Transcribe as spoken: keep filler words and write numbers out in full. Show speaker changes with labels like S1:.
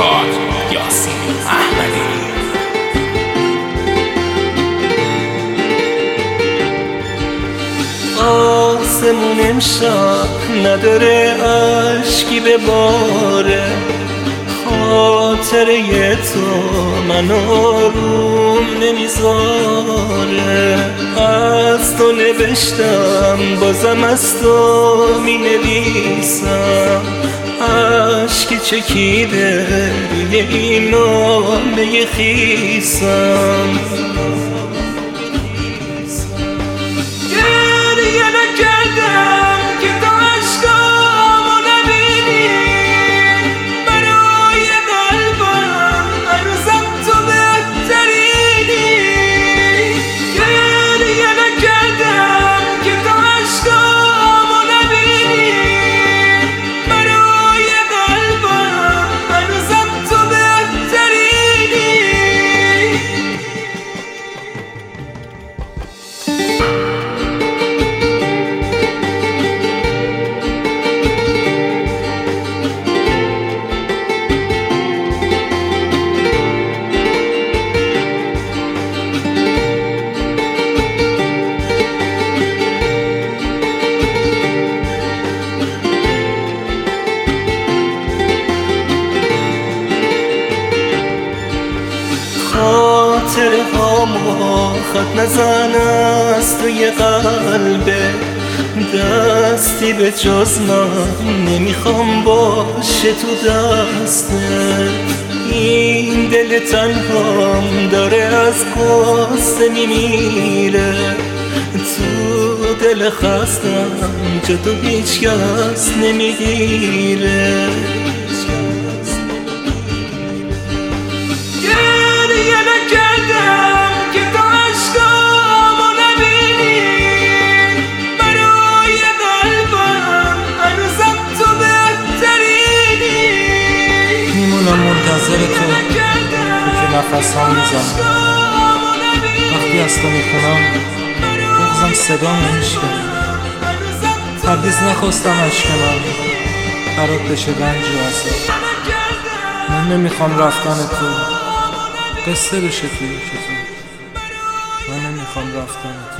S1: گاد یاسین احمدی.
S2: آسمون امشب نداره عشقی به باره، خاطره تو من آروم نمیذاره. از تو نوشتم بازم از تو می نویسم، عشقی چکیده روی این نامه خیسم. خاطره هامو خط نزن از توی قلبه، دستی به جز من نمیخوام باشه تو دسته. این دل تنهام داره از قصه میمیره، تو دل خستم جا تو هیچ کس نمیگیره.
S3: منتظر تو تو که نفس ها میزنم، وقتی از تو میخونم بغزم صدا نمیشکنم. هرگز نخواستم عشق من برات بشه رنج و عذاب. من نمیخوام رفتن تو قصه بشه توی که تو، من نمیخوام رفتن تو.